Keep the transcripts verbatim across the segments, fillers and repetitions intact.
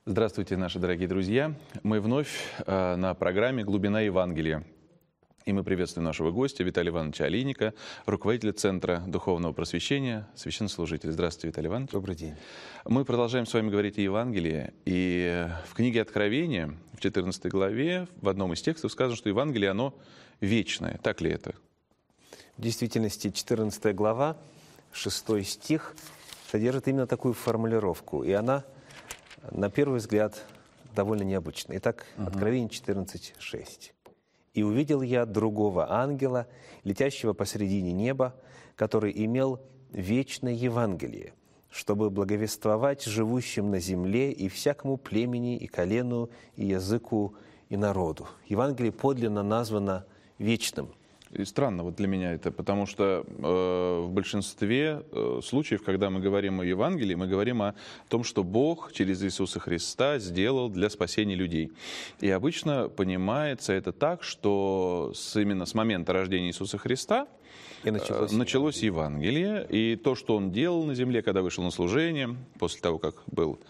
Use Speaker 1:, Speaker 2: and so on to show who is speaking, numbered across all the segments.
Speaker 1: Здравствуйте, наши дорогие друзья. Мы вновь э, на программе «Глубина Евангелия». И мы приветствуем нашего гостя Виталия Ивановича Олейника, руководителя Центра Духовного Просвещения, священнослужитель. Здравствуйте, Виталий Иванович.
Speaker 2: Добрый день.
Speaker 1: Мы продолжаем с вами говорить о Евангелии. И в книге Откровения, в четырнадцатой главе, в одном из текстов сказано, что Евангелие, оно вечное. Так ли это?
Speaker 2: В действительности, четырнадцатая глава, шестой стих, содержит именно такую формулировку. И она, на первый взгляд, довольно необычная. Итак, угу. Откровение четырнадцать шесть. «И увидел я другого ангела, летящего посредине неба, который имел вечное Евангелие, чтобы благовествовать живущим на земле и всякому племени, и колену, и языку, и народу». Евангелие подлинно названо вечным.
Speaker 1: И странно вот для меня это, потому что э, в большинстве э, случаев, когда мы говорим о Евангелии, мы говорим о том, что Бог через Иисуса Христа сделал для спасения людей. И обычно понимается это так, что с, именно с момента рождения Иисуса Христа и началось, началось Евангелие. Евангелие, и то, что Он делал на земле, когда вышел на служение, после того, как был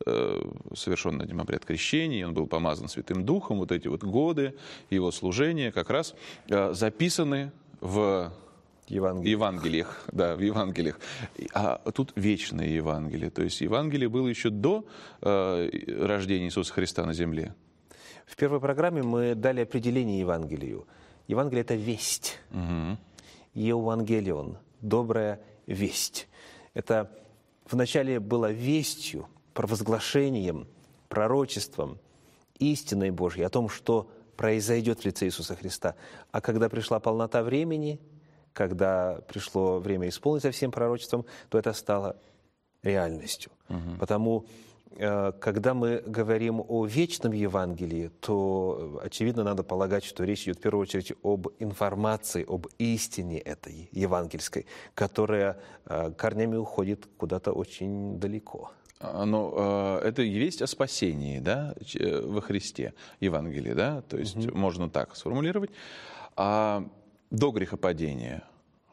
Speaker 1: совершен над ним обряд крещения, он был помазан Святым Духом, вот эти вот годы его служения как раз записаны в Евангелиях, Евангелиях да, в Евангелиях. А тут вечное Евангелие, то есть Евангелие было еще до э, рождения Иисуса Христа на земле.
Speaker 2: В первой программе мы дали определение Евангелию. Евангелие – это весть. Угу. Евангелион – добрая весть. Это вначале было вестью, провозглашением, пророчеством, истиной Божьей о том, что произойдет в лице Иисуса Христа. А когда пришла полнота времени, когда пришло время исполнить со всем пророчеством, то это стало реальностью. Угу. Потому, когда мы говорим о вечном Евангелии, то, очевидно, надо полагать, что речь идет в первую очередь об информации, об истине этой евангельской, которая корнями уходит куда-то очень далеко.
Speaker 1: Но э, это весть о спасении, да, во Христе, Евангелие, да, то есть угу. можно так сформулировать. А до грехопадения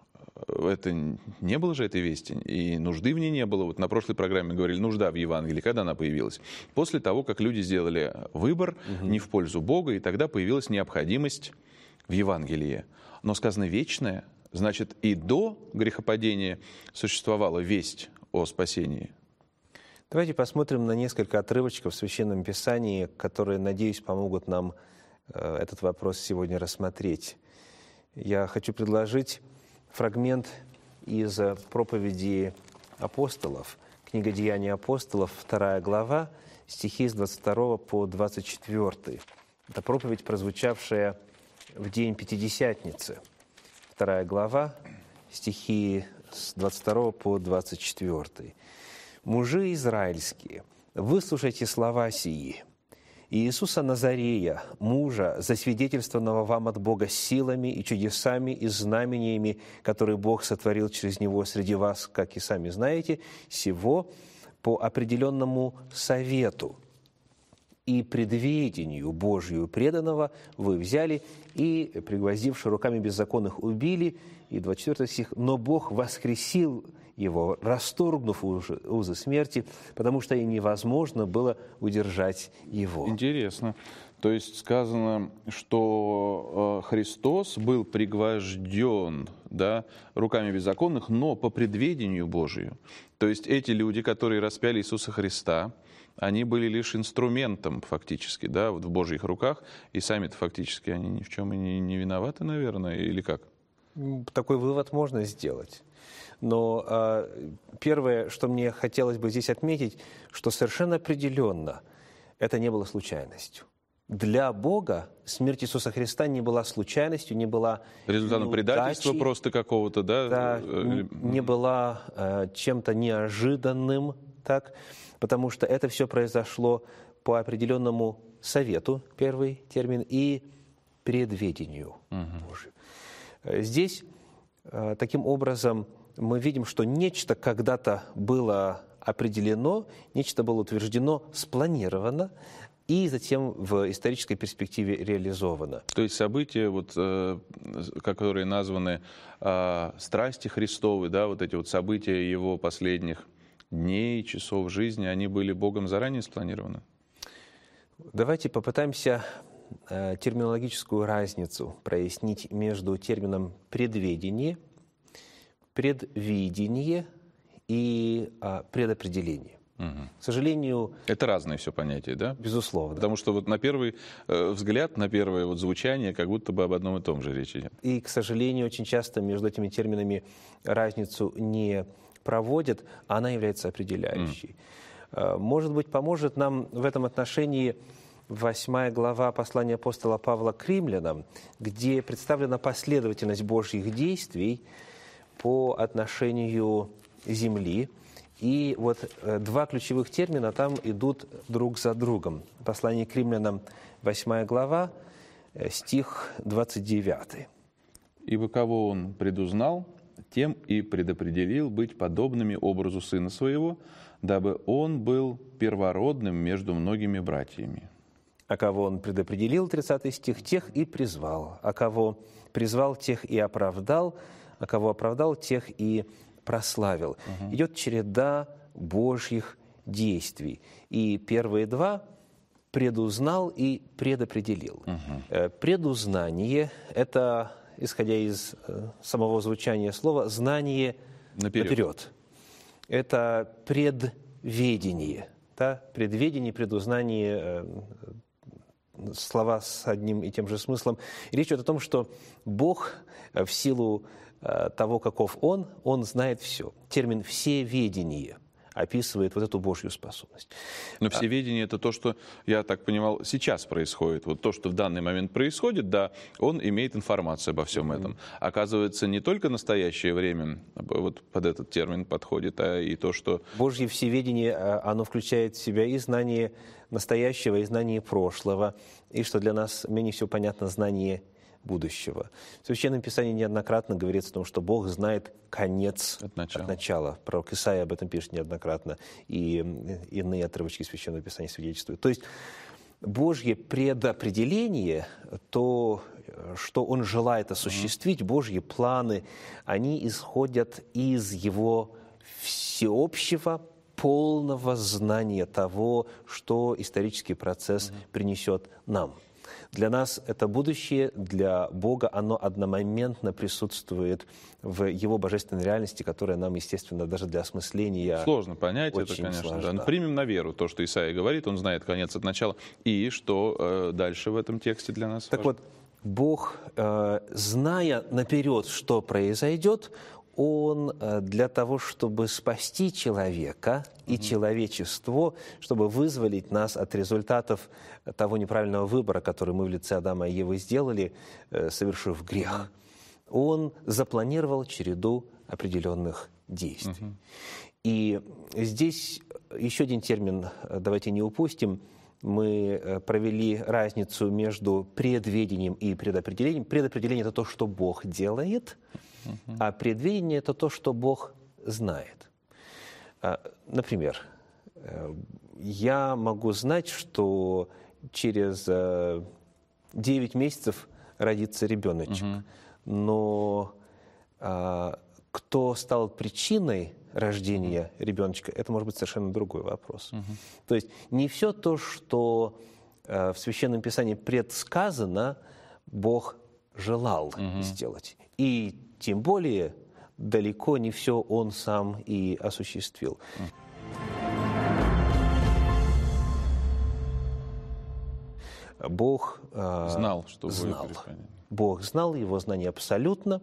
Speaker 1: это не было же этой вести, и нужды в ней не было. Вот на прошлой программе говорили, нужда в Евангелии, когда она появилась? После того, как люди сделали выбор угу. не в пользу Бога, и тогда появилась необходимость в Евангелии. Но сказано «вечное», значит, и до грехопадения существовала весть о спасении.
Speaker 2: Давайте посмотрим на несколько отрывочков в Священном Писании, которые, надеюсь, помогут нам э, этот вопрос сегодня рассмотреть. Я хочу предложить фрагмент из проповеди апостолов, книга «Деяния апостолов», вторая глава, стихи с двадцать второго по двадцать четвёртый. Это проповедь, прозвучавшая в день Пятидесятницы. Вторая глава, стихи с двадцать второго по двадцать четвёртый. «Мужи израильские, выслушайте слова сии. Иисуса Назарея, мужа, засвидетельствованного вам от Бога силами и чудесами и знамениями, которые Бог сотворил через Него среди вас, как и сами знаете, сего по определенному совету и предведению Божию преданного вы взяли и, пригвоздивши руками беззаконных, убили». И двадцать четвёртый стих. «Но Бог воскресил его, расторгнув узы смерти, потому что и невозможно было удержать его».
Speaker 1: Интересно. То есть сказано, что Христос был пригвожден, да, руками беззаконных, но по предведению Божию. То есть эти люди, которые распяли Иисуса Христа, они были лишь инструментом фактически, да, вот в Божьих руках, и сами-то фактически они ни в чем и не, не виноваты, наверное, или как?
Speaker 2: Такой вывод можно сделать. Но э, первое, что мне хотелось бы здесь отметить, что совершенно определенно это не было случайностью. Для Бога смерть Иисуса Христа не была случайностью, не была
Speaker 1: результатом предательства просто какого-то, да?
Speaker 2: Да, не была э, чем-то неожиданным, так, потому что это все произошло по определенному совету, первый термин, и предведению угу. Божию. Здесь э, таким образом мы видим, что нечто когда-то было определено, нечто было утверждено, спланировано и затем в исторической перспективе реализовано.
Speaker 1: То есть события, вот, э, которые названы э, страсти Христовы, да, вот эти вот события Его последних дней, часов жизни, они были Богом заранее спланированы?
Speaker 2: Давайте попытаемся э, терминологическую разницу прояснить между термином «предведение», «предвидение» и э, «предопределение».
Speaker 1: Угу.
Speaker 2: К сожалению...
Speaker 1: Это разные все понятия, да?
Speaker 2: Безусловно.
Speaker 1: Потому что вот на первый э, взгляд, на первое вот звучание, как будто бы об одном и том же речь идет.
Speaker 2: И, к сожалению, очень часто между этими терминами разницу не проводят, а она является определяющей. Mm. Может быть, поможет нам в этом отношении восьмая глава послания апостола Павла к римлянам, где представлена последовательность Божьих действий по отношению земли. И вот два ключевых термина там идут друг за другом. Послание к римлянам, восьмая глава, стих двадцать девятый.
Speaker 1: «Ибо кого он предузнал, тем и предопределил быть подобными образу Сына Своего, дабы он был первородным между многими братьями».
Speaker 2: А кого он предопределил, тридцатый стих, тех и призвал. А кого призвал, тех и оправдал. А кого оправдал, тех и прославил. Угу. Идет череда Божьих действий. И первые два – предузнал и предопределил. Угу. Предузнание – это, исходя из самого звучания слова, знание наперед. наперед. Это предведение. Да? Предведение, предузнание – слова с одним и тем же смыслом. И речь идет о том, что Бог в силу того, каков Он, Он знает все. Термин «всеведение» описывает вот эту Божью способность.
Speaker 1: Но всеведение – это то, что, я так понимал, сейчас происходит. Вот то, что в данный момент происходит, да, он имеет информацию обо всем mm-hmm. этом. Оказывается, не только настоящее время вот под этот термин подходит, а и то, что...
Speaker 2: Божье всеведение, оно включает в себя и знание настоящего, и знание прошлого, и, что для нас менее всего понятно, знание будущего. В Священном Писании неоднократно говорится о том, что Бог знает конец от начала. От начала. Пророк Исаия об этом пишет неоднократно, и иные отрывочки Священного Писания свидетельствуют. То есть Божье предопределение, то, что Он желает осуществить, Божьи планы, они исходят из Его всеобщего, полного знания того, что исторический процесс принесет нам. Для нас это будущее, для Бога оно одномоментно присутствует в Его божественной реальности, которая нам, естественно, даже для осмысления
Speaker 1: сложно понять это, конечно. Да. Но примем на веру то, что Исаия говорит, он знает конец от начала. И что э, дальше в этом тексте для нас
Speaker 2: Так
Speaker 1: важно?
Speaker 2: вот, Бог, э, зная наперед, что произойдет, Он для того, чтобы спасти человека и mm-hmm. человечество, чтобы вызволить нас от результатов того неправильного выбора, который мы в лице Адама и Евы сделали, совершив грех, mm-hmm. Он запланировал череду определенных действий. Mm-hmm. И здесь еще один термин, давайте не упустим, мы провели разницу между предведением и предопределением. Предопределение – это то, что Бог делает, а предвидение – это то, что Бог знает. Например, я могу знать, что через девять месяцев родится ребеночек, угу. но кто стал причиной рождения ребеночка, это может быть совершенно другой вопрос. Угу. То есть не все то, что в Священном Писании предсказано, Бог желал угу. сделать. И тем более, далеко не все Он сам и осуществил. Бог э,
Speaker 1: знал, что
Speaker 2: знал.
Speaker 1: будет.
Speaker 2: Бог знал, Его знание абсолютно.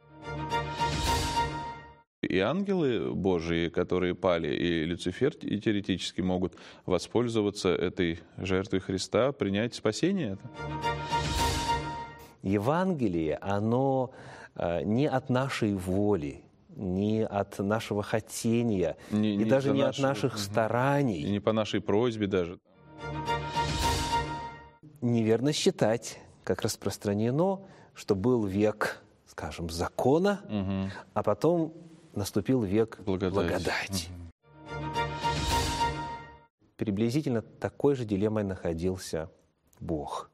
Speaker 1: И ангелы Божии, которые пали, и Люцифер, и теоретически могут воспользоваться этой жертвой Христа, принять спасение.
Speaker 2: Евангелие, оно не от нашей воли, не от нашего хотения, не, и не даже не нашего, от наших угу. стараний.
Speaker 1: И не по нашей просьбе даже.
Speaker 2: Неверно считать, как распространено, что был век, скажем, закона, угу. а потом наступил век благодати. благодати. Угу. Приблизительно такой же дилеммой находился Бог.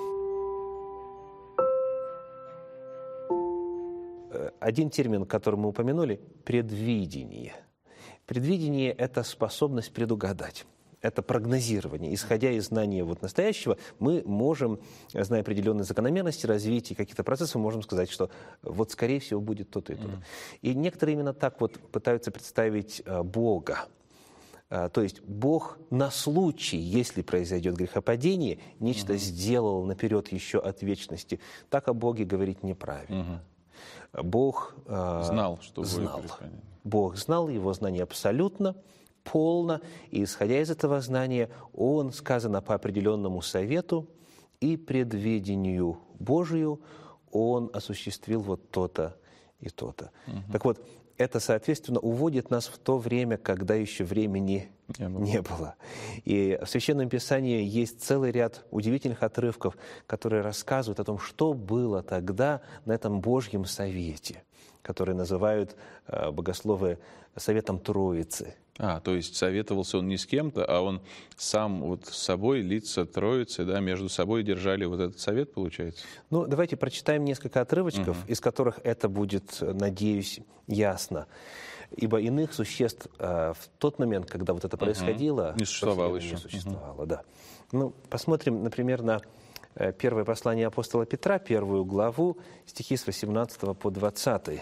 Speaker 2: Один термин, который мы упомянули – предвидение. Предвидение – это способность предугадать. это прогнозирование. Исходя из знания вот настоящего, мы можем, зная определенные закономерности развития каких-то процессов, можем сказать, что вот, скорее всего, будет то-то и то-то. Mm. И некоторые именно так вот пытаются представить а, Бога. А, то есть Бог на случай, если произойдет грехопадение, нечто mm-hmm. сделал наперед еще от вечности. Так о Боге говорить неправильно. Mm-hmm. Бог а,
Speaker 1: знал, что
Speaker 2: знал.
Speaker 1: будет грехопадение.
Speaker 2: Бог знал, его знание абсолютно, полно, и, исходя из этого знания, он, сказано по определенному совету и предведению Божию, он осуществил вот то-то и то-то. Угу. Так вот, это, соответственно, уводит нас в то время, когда еще времени не было. не было. И в Священном Писании есть целый ряд удивительных отрывков, которые рассказывают о том, что было тогда на этом Божьем совете, который называют э, богословы Советом Троицы.
Speaker 1: А, то есть советовался он не с кем-то, а он сам вот с собой, лица Троицы, да, между собой держали вот этот совет, получается?
Speaker 2: Ну, давайте прочитаем несколько отрывочков, угу. из которых это будет, надеюсь, ясно. Ибо иных существ э, в тот момент, когда вот это происходило,
Speaker 1: угу. не существовало еще.
Speaker 2: Не существовало, угу. да. Ну, посмотрим, например, на э, первое послание апостола Петра, первую главу, стихи с восемнадцатого по двадцатый.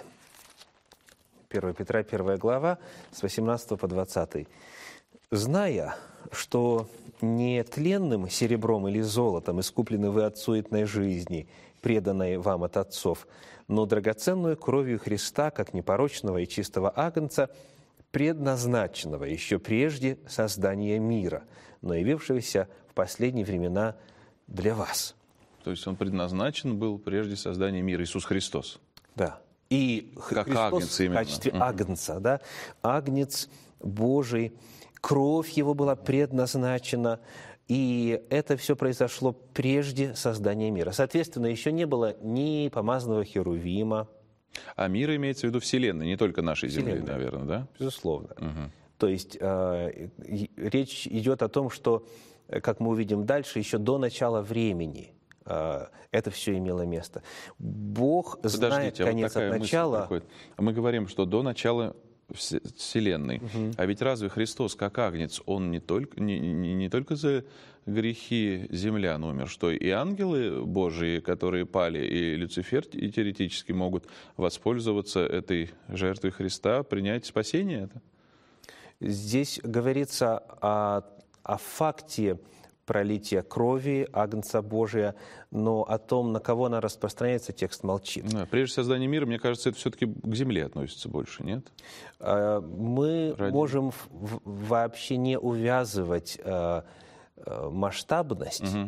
Speaker 2: первое Петра, первая глава, с восемнадцатого по двадцатый. «Зная, что не тленным серебром или золотом искуплены вы от суетной жизни, преданной вам от отцов, но драгоценную кровью Христа, как непорочного и чистого агнца, предназначенного еще прежде создания мира, но явившегося в последние времена для вас».
Speaker 1: То есть он предназначен был прежде создания мира, Иисус Христос.
Speaker 2: Да. И
Speaker 1: как
Speaker 2: Христос
Speaker 1: агнец именно.
Speaker 2: В качестве
Speaker 1: uh-huh.
Speaker 2: агнца, да, агнец Божий, кровь его была предназначена, и это все произошло прежде создания мира. Соответственно, еще не было ни помазанного Херувима.
Speaker 1: А мир имеется в виду Вселенной, не только нашей Земли,
Speaker 2: Вселенная,
Speaker 1: наверное, да?
Speaker 2: Безусловно.
Speaker 1: Uh-huh.
Speaker 2: То есть э, речь идет о том, что, как мы увидим дальше, еще до начала времени это все имело место. Бог знает
Speaker 1: Подождите,
Speaker 2: конец
Speaker 1: вот
Speaker 2: от начала.
Speaker 1: Мы говорим, что до начала Вселенной. Угу. А ведь разве Христос, как агнец, он не только, не, не, не только за грехи землян умер, что и ангелы Божии, которые пали, и Люцифер и теоретически могут воспользоваться этой жертвой Христа, принять спасение это?
Speaker 2: Здесь говорится о, о факте пролития крови Агнца Божия, но о том, на кого она распространяется, текст молчит.
Speaker 1: Да, прежде создания мира, мне кажется, это все-таки к земле относится больше, нет?
Speaker 2: Мы
Speaker 1: Ради...
Speaker 2: можем вообще не увязывать масштабность, угу.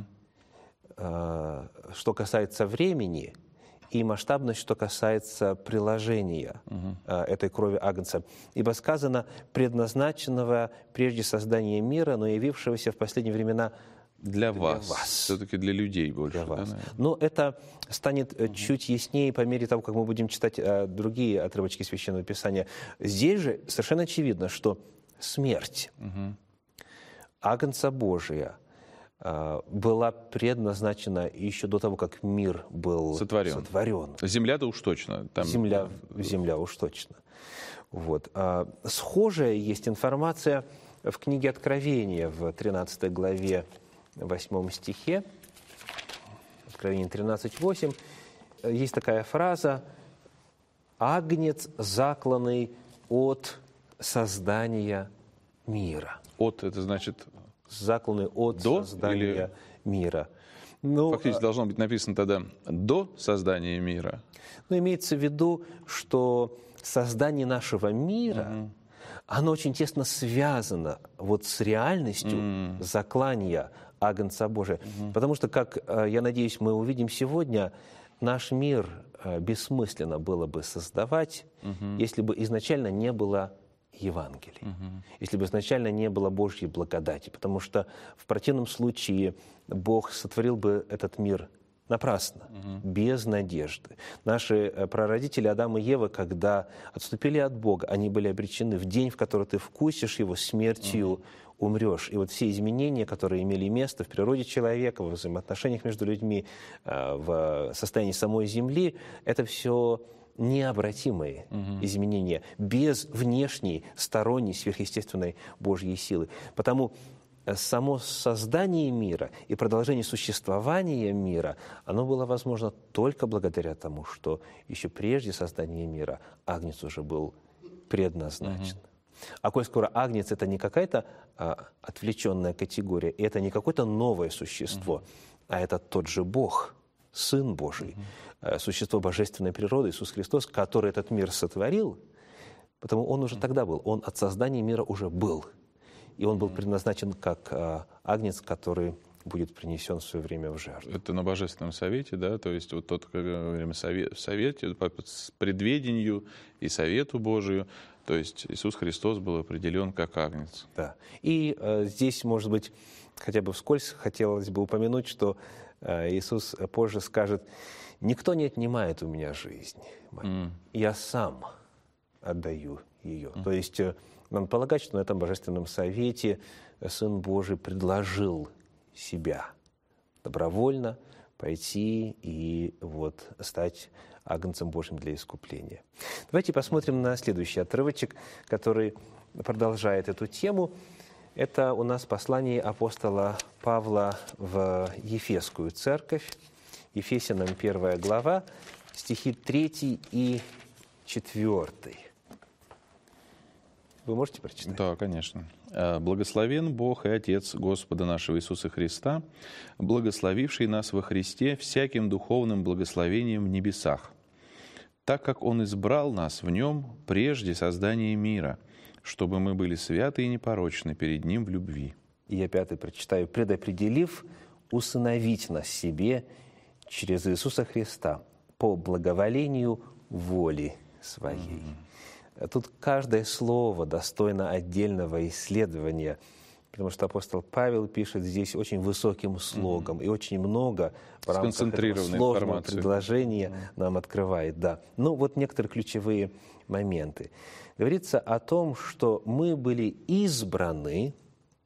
Speaker 2: что касается времени, и масштабность, что касается приложения угу. этой крови Агнца. Ибо сказано, предназначенного прежде создания мира, но явившегося в последние времена
Speaker 1: для,
Speaker 2: для
Speaker 1: вас.
Speaker 2: вас.
Speaker 1: Все-таки для людей больше.
Speaker 2: Для вас.
Speaker 1: Да,
Speaker 2: но это станет угу. чуть яснее по мере того, как мы будем читать другие отрывочки Священного Писания. Здесь же совершенно очевидно, что смерть угу. Агнца Божия была предназначена еще до того, как мир был сотворен. сотворен.
Speaker 1: Земля-то уж точно. Там...
Speaker 2: Земля, земля уж точно. Вот. А, схожая есть информация в книге Откровения в тринадцатой главе, восьмом стихе. Откровение тринадцать восемь. Есть такая фраза: «Агнец, закланный от создания мира».
Speaker 1: От — это значит...
Speaker 2: закланы от
Speaker 1: до
Speaker 2: создания
Speaker 1: или...
Speaker 2: мира. Ну,
Speaker 1: фактически должно быть написано тогда «до создания мира».
Speaker 2: Ну, имеется в виду, что создание нашего мира, угу. оно очень тесно связано вот с реальностью угу. заклания Агнца Божия. Угу. Потому что, как, я надеюсь, мы увидим сегодня, наш мир бессмысленно было бы создавать, угу. если бы изначально не было Евангелий, угу. если бы изначально не было Божьей благодати, потому что в противном случае Бог сотворил бы этот мир напрасно, угу. без надежды. Наши прародители Адам и Ева, когда отступили от Бога, они были обречены в день, в который ты вкусишь его, смертью угу. умрешь. И вот все изменения, которые имели место в природе человека, во взаимоотношениях между людьми, в состоянии самой земли, это все необратимые угу. изменения, без внешней, сторонней, сверхъестественной Божьей силы. Потому само создание мира и продолжение существования мира, оно было возможно только благодаря тому, что еще прежде создания мира Агнец уже был предназначен. Mm-hmm. А коль скоро Агнец — это не какая-то а, отвлеченная категория, и это не какое-то новое существо, mm-hmm. а это тот же Бог, Сын Божий, mm-hmm. существо божественной природы, Иисус Христос, который этот мир сотворил, потому Он уже mm-hmm. тогда был, Он от создания мира уже был. И Он был предназначен как а, Агнец, который будет принесен в свое время в жертву.
Speaker 1: Это на Божественном совете, да, то есть вот тот, как мы говорим, совет, в совете, по предведению и совету Божию, то есть Иисус Христос был определен как Агнец.
Speaker 2: Да. И э, здесь, может быть, хотя бы вскользь хотелось бы упомянуть, что э, Иисус позже скажет: «Никто не отнимает у меня жизнь, mm. я сам отдаю ее». Mm. То есть э, надо полагать, что на этом Божественном совете Сын Божий предложил себя добровольно пойти и вот стать Агнцем Божьим для искупления. Давайте посмотрим на следующий отрывочек, который продолжает эту тему. Это у нас послание апостола Павла в Ефесскую церковь, Ефесянам первая глава, стихи третий и четвертый. Вы можете прочитать?
Speaker 1: Да, конечно. «Благословен Бог и Отец Господа нашего Иисуса Христа, благословивший нас во Христе всяким духовным благословением в небесах, так как Он избрал нас в Нем прежде создания мира, чтобы мы были святы и непорочны перед Ним в любви».
Speaker 2: И я пятый прочитаю. «Предопределив усыновить нас себе через Иисуса Христа по благоволению воли Своей». Mm-hmm. Тут каждое слово достойно отдельного исследования, потому что апостол Павел пишет здесь очень высоким слогом, mm-hmm. и очень много в рамках этого сложного информации. предложения mm-hmm. нам открывает. Да. Ну, вот некоторые ключевые моменты. Говорится о том, что мы были избраны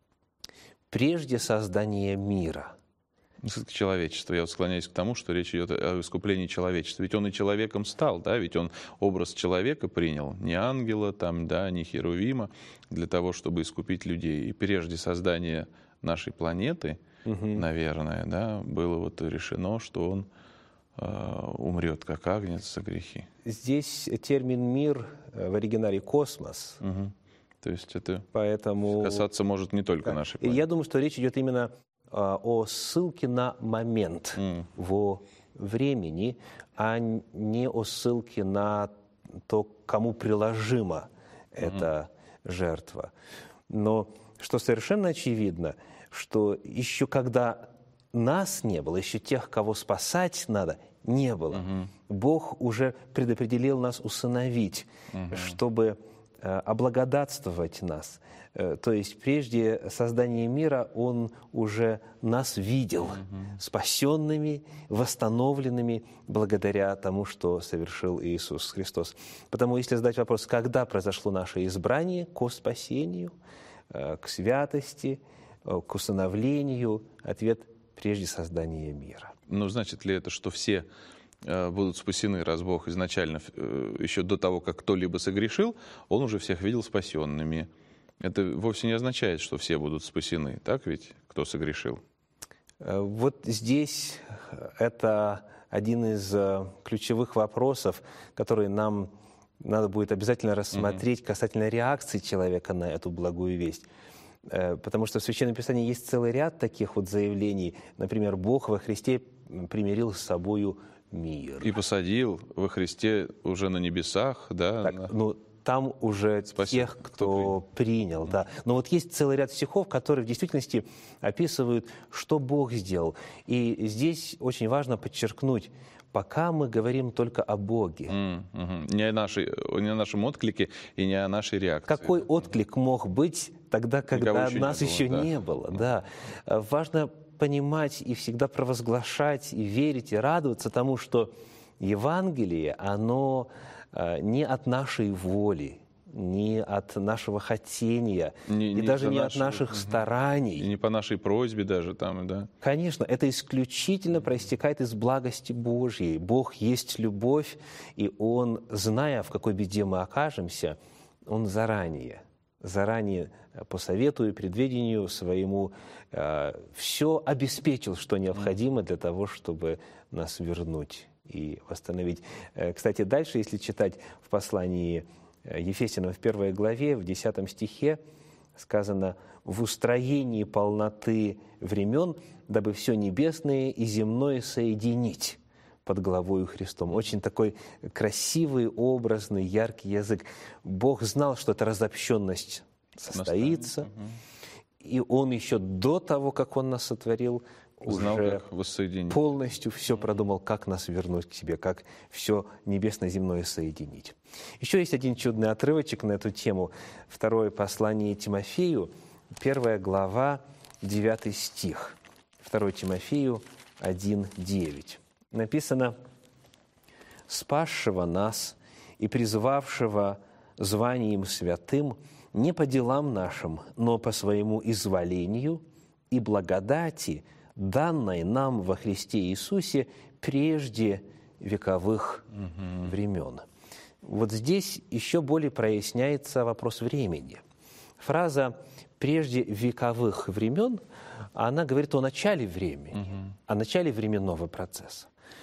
Speaker 2: прежде создания мира.
Speaker 1: Человечество. Я вот склоняюсь к тому, что речь идет о искуплении человечества. Ведь он и человеком стал, да, ведь он образ человека принял, не ангела, там, да, не херувима, для того, чтобы искупить людей. И прежде создания нашей планеты, угу. наверное, да, было вот решено, что он э, умрет как агнец за грехи.
Speaker 2: Здесь термин «мир» в оригинале «космос».
Speaker 1: Угу. То есть это
Speaker 2: Поэтому...
Speaker 1: касаться может не только
Speaker 2: да.
Speaker 1: нашей планеты.
Speaker 2: Я думаю, что речь идет именно о ссылке на момент mm. во времени, а не о ссылке на то, кому приложима mm-hmm. эта жертва. Но что совершенно очевидно, что еще когда нас не было, еще тех, кого спасать надо, не было. Mm-hmm. Бог уже предопределил нас усыновить, mm-hmm. чтобы э, облагодатствовать нас. То есть прежде создания мира Он уже нас видел mm-hmm. спасенными, восстановленными благодаря тому, что совершил Иисус Христос. Потому если задать вопрос, когда произошло наше избрание к спасению, к святости, к усыновлению, ответ – прежде создания мира.
Speaker 1: Ну, значит ли это, что все будут спасены, раз Бог изначально, еще до того, как кто-либо согрешил, Он уже всех видел спасенными? Это вовсе не означает, что все будут спасены, так ведь, кто согрешил?
Speaker 2: Вот здесь это один из ключевых вопросов, которые нам надо будет обязательно рассмотреть mm-hmm. касательно реакции человека на эту благую весть. Потому что в Священном Писании есть целый ряд таких вот заявлений. Например, Бог во Христе примирил с собою мир.
Speaker 1: И посадил во Христе уже на небесах, да?
Speaker 2: Так,
Speaker 1: на...
Speaker 2: ну, там уже
Speaker 1: Спасибо.
Speaker 2: тех, кто, кто принял. Да. Но вот есть целый ряд стихов, которые в действительности описывают, что Бог сделал. И здесь очень важно подчеркнуть, пока мы говорим только о Боге.
Speaker 1: Mm-hmm. Не о нашей, не о нашем отклике и не о нашей реакции.
Speaker 2: Какой отклик мог быть тогда, когда еще нас не еще было, да. не было? Да. Важно понимать и всегда провозглашать, и верить, и радоваться тому, что Евангелие, оно не от нашей воли, не от нашего хотения, не, и не даже не нашего, от наших угу. стараний.
Speaker 1: И не по нашей просьбе даже там, да.
Speaker 2: Конечно, это исключительно проистекает из благости Божьей. Бог есть любовь, и Он, зная, в какой беде мы окажемся, Он заранее заранее по совету и предвидению своему все обеспечил, что необходимо для того, чтобы нас вернуть и восстановить. Кстати, дальше, если читать в послании Ефесянам в первой главе, в десятом стихе, сказано: «В устроении полноты времен, дабы все небесное и земное соединить под главою Христом». Очень такой красивый, образный, яркий язык. Бог знал, что эта разобщенность состоится, угу. и Он еще до того, как Он нас сотворил,
Speaker 1: знал,
Speaker 2: уже
Speaker 1: как
Speaker 2: полностью все продумал, как нас вернуть к себе, как все небесно-земное соединить. Еще есть один чудный отрывочек на эту тему. Второе послание Тимофею, первая глава, девятый стих. Второе Тимофею один, девять. Написано: «Спасшего нас и призывавшего званием святым не по делам нашим, но по своему изволению и благодати, данной нам во Христе Иисусе прежде вековых угу. времен». Вот здесь еще более проясняется вопрос времени. Фраза «прежде вековых времен», она говорит о начале времени, угу. о начале временного процесса.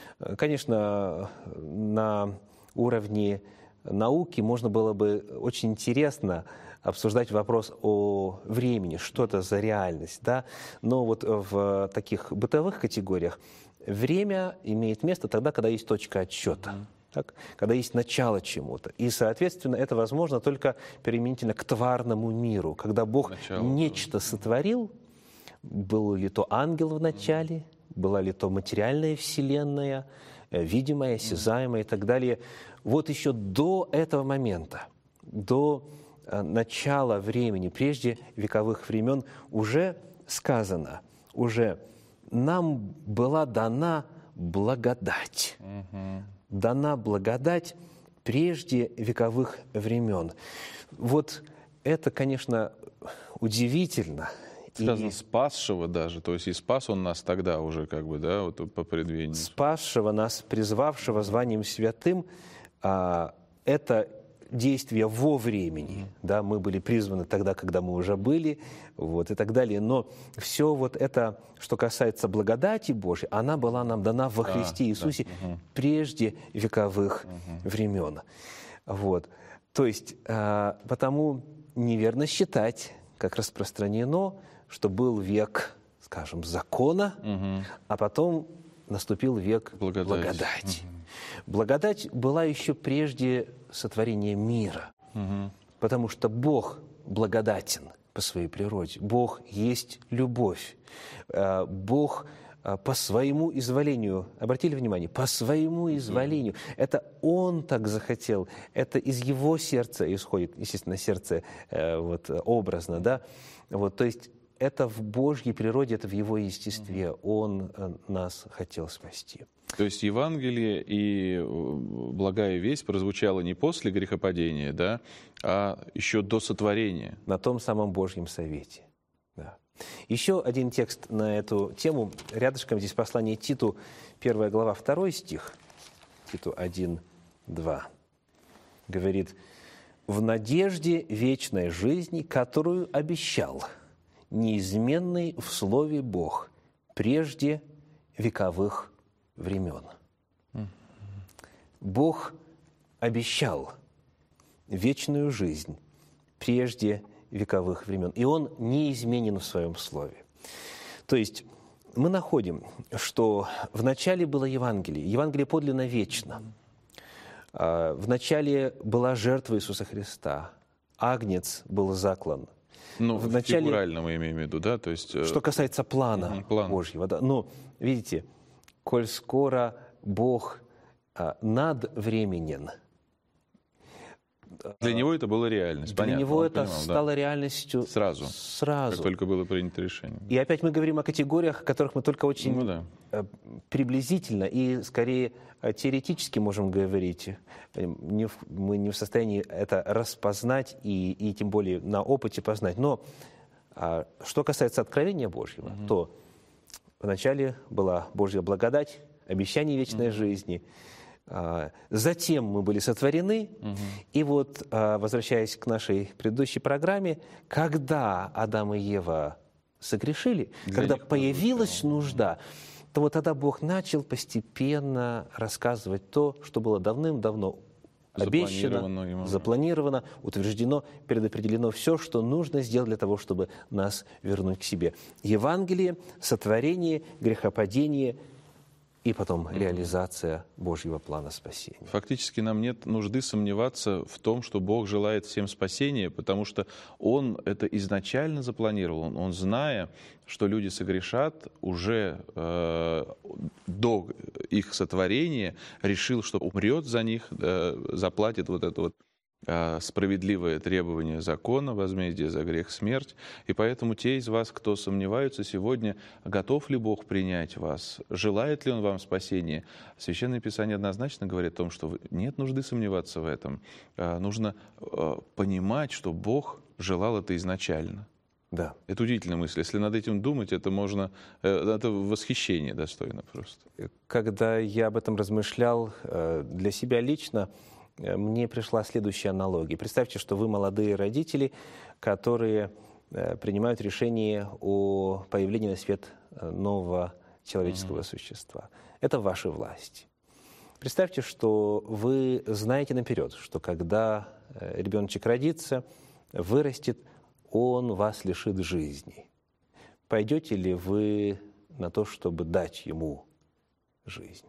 Speaker 2: Конечно, на уровне науки можно было бы очень интересно обсуждать вопрос о времени, что это за реальность, да? Но вот в таких бытовых категориях время имеет место тогда, когда есть точка отсчета, mm-hmm. так? Когда есть начало чему-то. И, соответственно, это возможно только применительно к тварному миру, когда Бог начало. нечто сотворил, был ли то ангел в начале, mm-hmm. была ли то материальная вселенная, видимая, осязаемая mm-hmm. и так далее. Вот еще до этого момента, до начала времени, прежде вековых времен, уже сказано, уже нам была дана благодать. Угу. Дана благодать прежде вековых времен. Вот это, конечно, удивительно.
Speaker 1: Сказано, и спасшего даже, то есть и спас Он нас тогда уже, как бы, да, вот по предвидению.
Speaker 2: Спасшего нас, призвавшего званием святым, а, это действия во времени, mm-hmm. да, мы были призваны тогда, когда мы уже были, вот, и так далее. Но все вот это, что касается благодати Божьей, она была нам дана во Христе а, Иисусе да. mm-hmm. прежде вековых mm-hmm. времен. Вот. То есть, а, потому неверно считать, как распространено, что был век, скажем, закона, mm-hmm. а потом наступил век благодати. благодати. Mm-hmm. Благодать была еще прежде сотворения мира, угу. потому что Бог благодатен по своей природе. Бог есть любовь. Бог по своему изволению, обратили внимание, по своему изволению. Это Он так захотел, это из Его сердца исходит, естественно, сердце вот, образно, да? Вот, то есть это в Божьей природе, это в Его естестве. Он нас хотел спасти.
Speaker 1: То есть Евангелие и благая весть прозвучала не после грехопадения, да, а еще до сотворения.
Speaker 2: На том самом Божьем совете. Да. Еще один текст на эту тему. Рядышком здесь послание Титу, первая глава, второй стих. Титу один, два. Говорит: «В надежде вечной жизни, которую обещал неизменный в слове Бог прежде вековых времен». Бог обещал вечную жизнь прежде вековых времен, и Он неизменен в Своем Слове. То есть мы находим, что в начале было Евангелие, Евангелие подлинно вечно. В начале была жертва Иисуса Христа, агнец был заклан.
Speaker 1: Ну, в начале, фигурально мы имеем в виду, да? То есть,
Speaker 2: что касается плана план. Божьего. Да. Но, видите, коль скоро Бог а, надвременен.
Speaker 1: Для Него это была реальность,
Speaker 2: Для
Speaker 1: понятно,
Speaker 2: Него это
Speaker 1: понимал,
Speaker 2: стало
Speaker 1: да?
Speaker 2: реальностью
Speaker 1: сразу,
Speaker 2: сразу,
Speaker 1: как только было принято решение.
Speaker 2: И опять мы говорим о категориях, о которых мы только очень ну, да. приблизительно и, скорее, теоретически можем говорить. Не в, мы не в состоянии это распознать и, и тем более на опыте познать. Но а, что касается откровения Божьего, угу. то вначале была Божья благодать, обещание вечной угу. жизни. Затем мы были сотворены. Угу. И вот, возвращаясь к нашей предыдущей программе, когда Адам и Ева согрешили, Для когда появилась нужда, то вот тогда Бог начал постепенно рассказывать то, что было давным-давно обещано, запланировано, утверждено, предопределено, все, что нужно сделать для того, чтобы нас вернуть к себе. Евангелие, сотворение, грехопадение и потом реализация Божьего плана спасения.
Speaker 1: Фактически нам нет нужды сомневаться в том, что Бог желает всем спасения, потому что Он это изначально запланировал. Он, он зная, что люди согрешат, уже э, до их сотворения решил, что умрет за них, э, заплатит вот это вот э, справедливое требование закона, возмездие за грех — смерть. И поэтому те из вас, кто сомневаются сегодня, готов ли Бог принять вас, желает ли Он вам спасения, Священное Писание однозначно говорит о том, что нет нужды сомневаться в этом. Э, нужно э, понимать, что Бог желал это изначально.
Speaker 2: Да.
Speaker 1: Это удивительная мысль. Если над этим думать, это можно, это восхищение достойно просто.
Speaker 2: Когда я об этом размышлял для себя лично, мне пришла следующая аналогия. Представьте, что вы молодые родители, которые принимают решение о появлении на свет нового человеческого mm-hmm. существа. Это ваша власть. Представьте, что вы знаете наперед, что когда ребеночек родится, вырастет, он вас лишит жизни. Пойдете ли вы на то, чтобы дать ему жизнь?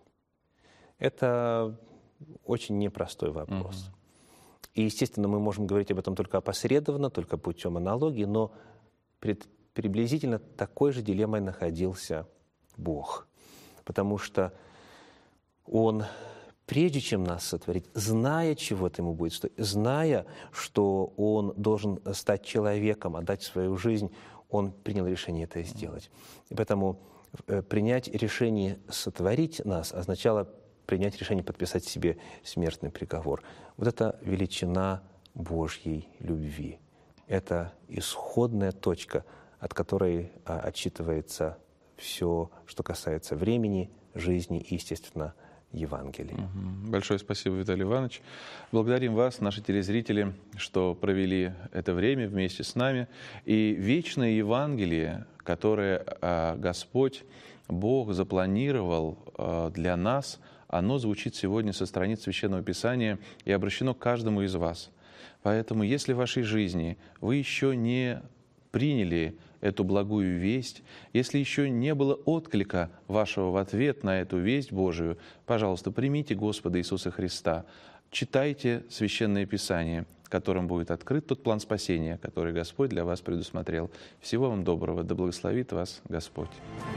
Speaker 2: Это очень непростой вопрос. Uh-huh. И, естественно, мы можем говорить об этом только опосредованно, только путем аналогии, но пред, приблизительно такой же дилеммой находился Бог. Потому что Он, прежде чем нас сотворить, зная, чего-то ему будет стоить, зная, что он должен стать человеком, отдать свою жизнь, он принял решение это сделать. И поэтому принять решение сотворить нас означало принять решение подписать себе смертный приговор. Вот это величина Божьей любви. Это исходная точка, от которой отсчитывается все, что касается времени, жизни и, естественно, Евангелия.
Speaker 1: Большое спасибо, Виталий Иванович. Благодарим вас, наши телезрители, что провели это время вместе с нами. И вечное Евангелие, которое Господь, Бог запланировал для нас, оно звучит сегодня со страниц Священного Писания и обращено к каждому из вас. Поэтому, если в вашей жизни вы еще не приняли эту благую весть, если еще не было отклика вашего в ответ на эту весть Божию, пожалуйста, примите Господа Иисуса Христа, читайте Священное Писание, которым будет открыт тот план спасения, который Господь для вас предусмотрел. Всего вам доброго, да благословит вас Господь.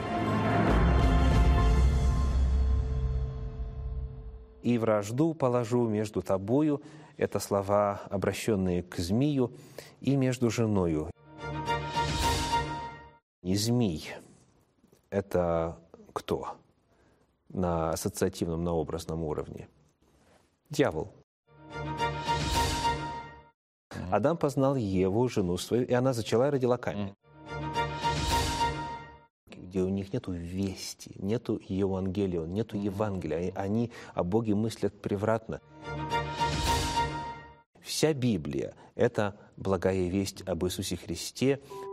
Speaker 2: «И вражду положу между тобою» — это слова, обращенные к змию, «и между женою». И змей — это кто на ассоциативном, на образном уровне? Дьявол. Адам познал Еву, жену свою, и она зачала и родила Каина. Где у них нету вести, нету Евангелия, нету Евангелия. Они о Боге мыслят превратно. Вся Библия — это благая весть об Иисусе Христе,